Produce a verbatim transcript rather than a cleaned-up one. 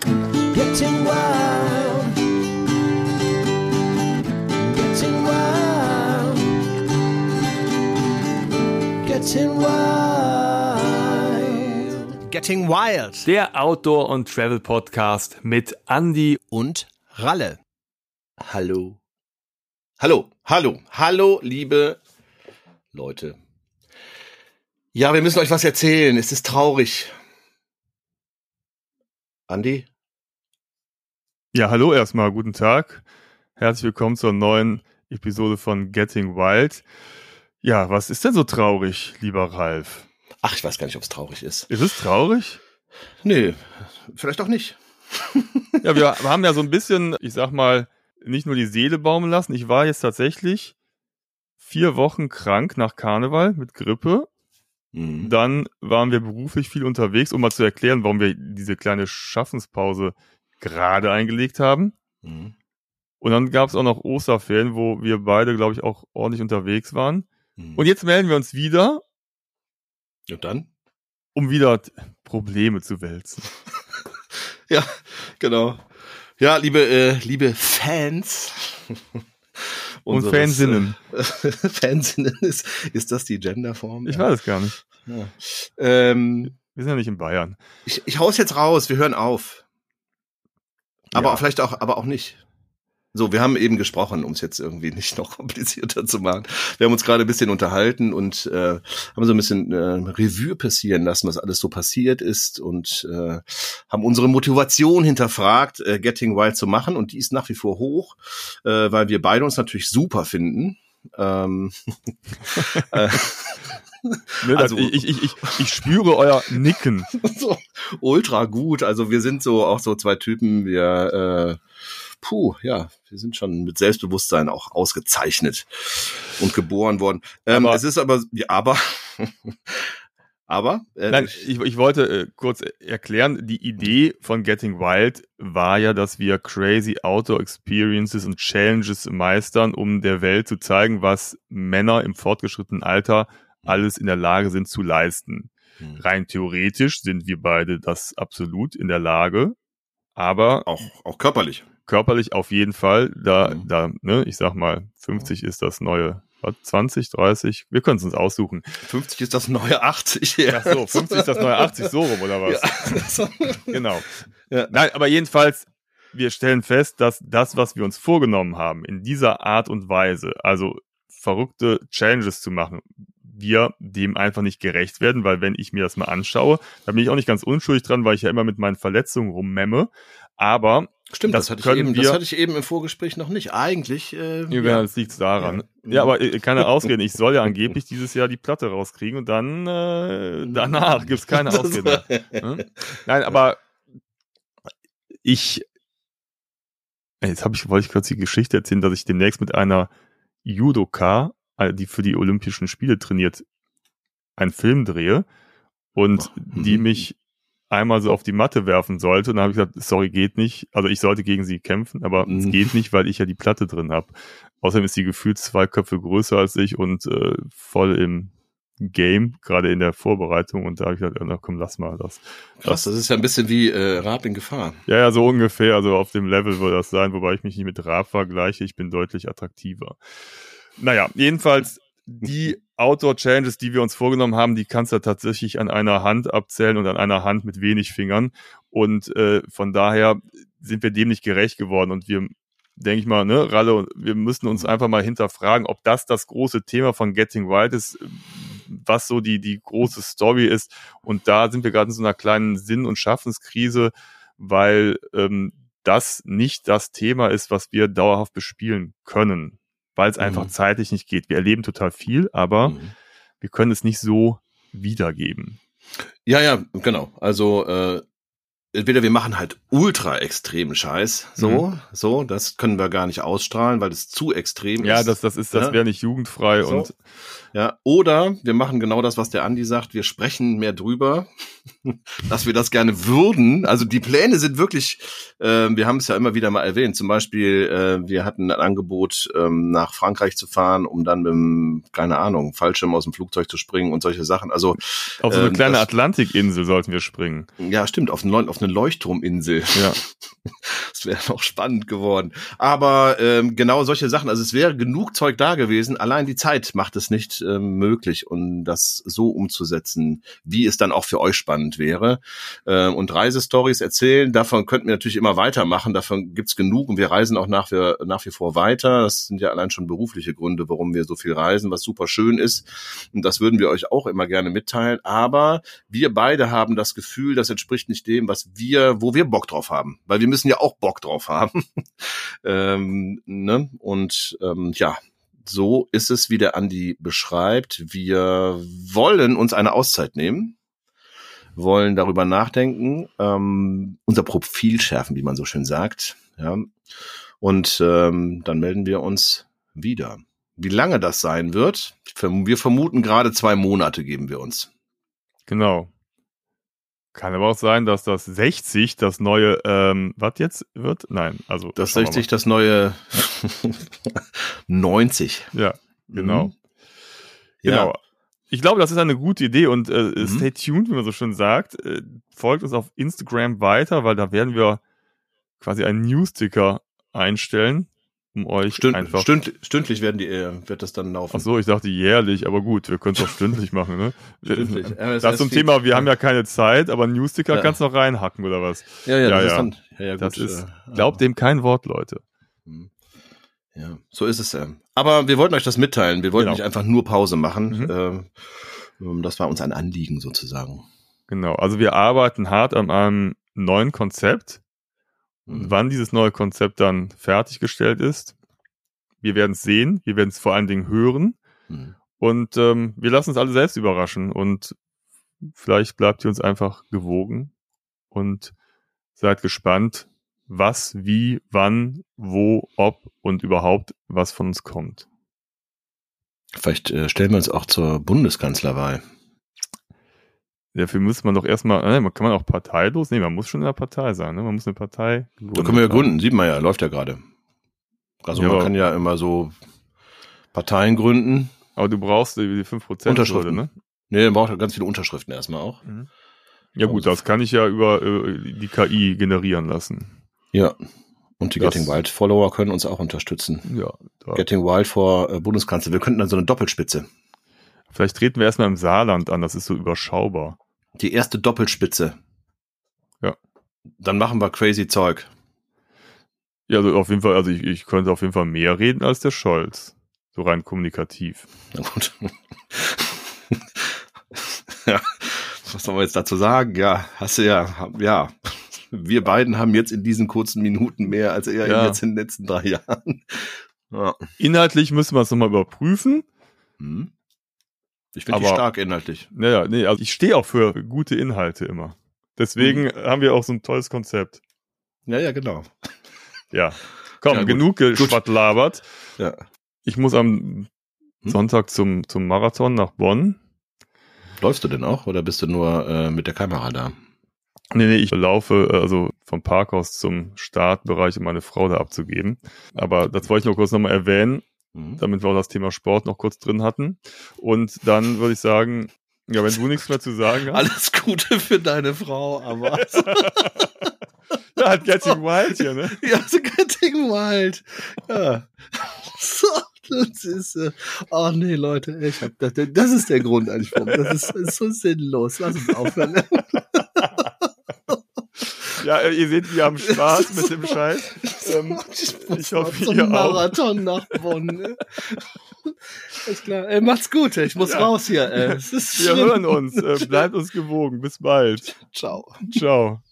Getting wild, getting wild, getting wild, getting wild. Der Outdoor- und Travel-Podcast mit Andi Und Ralle. Hallo. Hallo, hallo, hallo, liebe Leute. Ja, wir müssen euch was erzählen. Es ist traurig. Andi? Ja, hallo erstmal, guten Tag. Herzlich willkommen zur neuen Episode von Getting Wild. Ja, was ist denn so traurig, lieber Ralf? Ach, ich weiß gar nicht, ob es traurig ist. Ist es traurig? Nee, vielleicht auch nicht. Ja, wir haben ja so ein bisschen, ich sag mal, nicht nur die Seele baumeln lassen. Ich war jetzt tatsächlich vier Wochen krank nach Karneval mit Grippe. Mhm. Dann waren wir beruflich viel unterwegs, um mal zu erklären, warum wir diese kleine Schaffenspause gerade eingelegt haben. Mhm. Und dann gab es auch noch Osterferien, wo wir beide, glaube ich, auch ordentlich unterwegs waren. Mhm. Und jetzt melden wir uns wieder, Und dann? um wieder t- Probleme zu wälzen. Ja, genau. Ja, liebe, äh, liebe Fans. Und unseres, Fansinnen. Äh, Fansinnen, ist, ist das die Genderform? Ich Ja. weiß es gar nicht. Ja. Ähm, Wir sind ja nicht in Bayern. ich, ich hau's jetzt raus, wir hören auf. Aber Ja. vielleicht auch, aber auch nicht. So, wir haben eben gesprochen, um es jetzt irgendwie nicht noch komplizierter zu machen. Wir haben uns gerade ein bisschen unterhalten und äh, haben so ein bisschen äh, Revue passieren lassen, was alles so passiert ist und äh, haben unsere Motivation hinterfragt, äh, Getting Wild zu machen, und die ist nach wie vor hoch, äh, weil wir beide uns natürlich super finden. Ähm, äh, Ne, Also- das, ich, ich, ich, ich spüre euer Nicken. so ultra gut. Also wir sind so auch so zwei Typen, wir äh, puh, ja, wir sind schon mit Selbstbewusstsein auch ausgezeichnet und geboren worden. Ähm, Aber- es ist aber, ja, aber, aber, äh, Nein, ich, ich wollte äh, kurz erklären, die Idee von Getting Wild war ja, dass wir crazy Outdoor Experiences und Challenges meistern, um der Welt zu zeigen, was Männer im fortgeschrittenen Alter alles in der Lage sind zu leisten. Hm. Rein theoretisch sind wir beide das absolut in der Lage, aber auch, auch körperlich. körperlich auf jeden Fall, da, Mhm. da, ne, ich sag mal, fünfzig ist das neue, was, zwanzig, dreißig, wir können es uns aussuchen. fünfzig ist das neue achtzig. Ach so, fünfzig ist das neue achtzig, so rum, oder was? Ja. Genau. Ja. Nein, aber jedenfalls, wir stellen fest, dass das, was wir uns vorgenommen haben, in dieser Art und Weise, also verrückte Challenges zu machen, wir dem einfach nicht gerecht werden, weil wenn ich mir das mal anschaue, da bin ich auch nicht ganz unschuldig dran, weil ich ja immer mit meinen Verletzungen rummemme, aber Stimmt, das das, hatte ich können eben, wir- das hatte ich eben im Vorgespräch noch nicht. Eigentlich, äh, ja, ja. das liegt daran. Ja. Ja, aber äh, keine Ausreden. Ich soll ja angeblich dieses Jahr die Platte rauskriegen und dann äh, danach gibt's keine Ausreden mehr. Hm? Nein, aber ich jetzt habe ich wollte ich kurz die Geschichte erzählen, dass ich demnächst mit einer Judoka, äh, die für die Olympischen Spiele trainiert, einen Film drehe und Mhm. die mich einmal so auf die Matte werfen sollte. Und dann habe ich gesagt, sorry, geht nicht. Also ich sollte gegen sie kämpfen, aber es Mhm. geht nicht, weil ich ja die Platte drin habe. Außerdem ist sie gefühlt zwei Köpfe größer als ich und äh, voll im Game, gerade in der Vorbereitung. Und da habe ich gesagt, na komm, lass mal das. Krass, das ist ja ein bisschen wie äh, Raab in Gefahr. Ja, ja, so ungefähr. Also auf dem Level wird das sein, wobei ich mich nicht mit Raab vergleiche. Ich bin deutlich attraktiver. Naja, jedenfalls die Outdoor-Challenges, die wir uns vorgenommen haben, die kannst du tatsächlich an einer Hand abzählen und an einer Hand mit wenig Fingern. Und äh, von daher sind wir dem nicht gerecht geworden. Und wir, denke ich mal, ne, Ralle, wir müssen uns einfach mal hinterfragen, ob das das große Thema von Getting Wild ist, was so die, die große Story ist. Und da sind wir gerade in so einer kleinen Sinn- und Schaffenskrise, weil ähm, das nicht das Thema ist, was wir dauerhaft bespielen können, weil es einfach Mhm. zeitlich nicht geht. Wir erleben total viel, aber Mhm. wir können es nicht so wiedergeben. Ja, ja, genau. Also äh, entweder wir machen halt ultra extremen Scheiß, so, Mhm. so, das können wir gar nicht ausstrahlen, weil es zu extrem Ja, ist. das, das ist, das Ja. wäre nicht jugendfrei So. und Ja, oder wir machen genau das, was der Andi sagt, wir sprechen mehr drüber, dass wir das gerne würden. Also die Pläne sind wirklich, äh, wir haben es ja immer wieder mal erwähnt, zum Beispiel, äh, wir hatten ein Angebot, ähm, nach Frankreich zu fahren, um dann mit dem, keine Ahnung, Fallschirm aus dem Flugzeug zu springen und solche Sachen. Also auf so eine ähm, kleine das- Atlantikinsel sollten wir springen. ja, stimmt, auf eine, auf eine eine Leuchtturminsel. Ja. Das wäre noch spannend geworden. Aber ähm, genau solche Sachen, also es wäre genug Zeug da gewesen, allein die Zeit macht es nicht ähm, möglich, um das so umzusetzen, wie es dann auch für euch spannend wäre. Ähm, und Reisestories erzählen, davon könnten wir natürlich immer weitermachen, davon gibt's genug und wir reisen auch nach wie, nach wie vor weiter. Das sind ja allein schon berufliche Gründe, warum wir so viel reisen, was super schön ist. Und das würden wir euch auch immer gerne mitteilen. Aber wir beide haben das Gefühl, das entspricht nicht dem, was wir, wo wir Bock drauf haben. Weil wir müssen ja auch Bock drauf haben. ähm, ne? Und ähm, ja, so ist es, wie der Andi beschreibt. Wir wollen uns eine Auszeit nehmen, wollen darüber nachdenken, ähm, unser Profil schärfen, wie man so schön sagt. Ja. Und ähm, dann melden wir uns wieder. Wie lange das sein wird, wir vermuten gerade zwei Monate geben wir uns. Genau. Kann aber auch sein, dass das sechzig das neue, ähm, was jetzt wird? Nein, also. Das sechzig das neue neunzig. Ja, genau. Mhm. Genau. Ja. Ich glaube, das ist eine gute Idee und äh, Mhm. stay tuned, wie man so schön sagt. Äh, folgt uns auf Instagram weiter, weil da werden wir quasi einen Newsticker einstellen, um euch Stünd, einfach... stünd, stündlich werden die, äh, wird das dann laufen. Ach so, ich dachte jährlich, aber gut, wir können es auch stündlich machen, ne? Stündlich. Das R S zum S-Feed. Thema, wir haben ja keine Zeit, aber Newsticker Ja. kannst du noch reinhacken, oder was? Ja, ja, Ja, das ja. ist dann, ja, ja, Das gut, ist, äh, glaubt dem kein Wort, Leute. Ja, so ist es ja. Aber wir wollten euch das mitteilen. Wir wollten Genau. nicht einfach nur Pause machen. Mhm. Ähm, das war uns ein Anliegen sozusagen. Genau, also wir arbeiten hart an einem neuen Konzept. Und wann dieses neue Konzept dann fertiggestellt ist, wir werden es sehen, wir werden es vor allen Dingen hören Mhm. und ähm, wir lassen uns alle selbst überraschen und vielleicht bleibt ihr uns einfach gewogen und seid gespannt, was, wie, wann, wo, ob und überhaupt was von uns kommt. Vielleicht äh, stellen wir uns auch zur Bundeskanzlerwahl. Dafür muss man doch erstmal, äh, kann man auch parteilos? Nee, man muss schon in der Partei sein, ne? Man muss eine Partei Da können wir ja gründen, sieht man ja, läuft ja gerade. Also Ja, man aber- kann ja immer so Parteien gründen. Aber du brauchst die fünf Prozent Unterschriften. ne? Nee, man braucht ja ganz viele Unterschriften erstmal auch. Ja gut, das kann ich ja über äh, die K I generieren lassen. Ja. Und die Das- Getting Wild Follower können uns auch unterstützen. Ja, da. Getting Wild vor äh, Bundeskanzler. Wir könnten dann so eine Doppelspitze. Vielleicht treten wir erstmal im Saarland an, das ist so überschaubar. Die erste Doppelspitze. Ja. Dann machen wir crazy Zeug. Ja, also auf jeden Fall, also ich, ich könnte auf jeden Fall mehr reden als der Scholz. So rein kommunikativ. Na gut. Ja, was soll man jetzt dazu sagen? Ja, hast du ja, ja. Wir beiden haben jetzt in diesen kurzen Minuten mehr als er Ja. jetzt in den letzten drei Jahren. Ja. Inhaltlich müssen wir es nochmal überprüfen. Hm. Ich finde die Aber- stark inhaltlich. Naja, nee, also ich stehe auch für gute Inhalte immer. Deswegen haben wir auch so ein tolles Konzept. Ja, ja, genau. Ja. Komm, Ja, gut. genug geschwattlabert. Ja. Ich muss am Hm? Sonntag zum, zum Marathon nach Bonn. Läufst du denn auch oder bist du nur äh, mit der Kamera da? Nee, nee, ich laufe äh, also vom Parkhaus zum Startbereich, um meine Frau da abzugeben. Aber das wollte ich nur kurz nochmal erwähnen, Mhm. damit wir auch das Thema Sport noch kurz drin hatten. Und dann würde ich sagen, ja, wenn du nichts mehr zu sagen hast. Alles Gute für deine Frau, aber Ja, hat Getting Wild hier, ne? ja, so Getting Wild. Ja. So, das ist, äh, oh nee, Leute, ich hab das, das ist der Grund eigentlich, warum. Das ist, das ist so sinnlos. Lass uns aufhören. Ja, ihr seht, wir haben Spaß mit dem Scheiß. Ähm, ich hoffe, zum ihr auch. Marathon nach Bonn. Ne? Alles klar. Ey, macht's gut. Ich muss Ja. raus hier. Ey. Es ist Wir schlimm. hören uns. Äh, bleibt uns gewogen. Bis bald. Ciao. Ciao.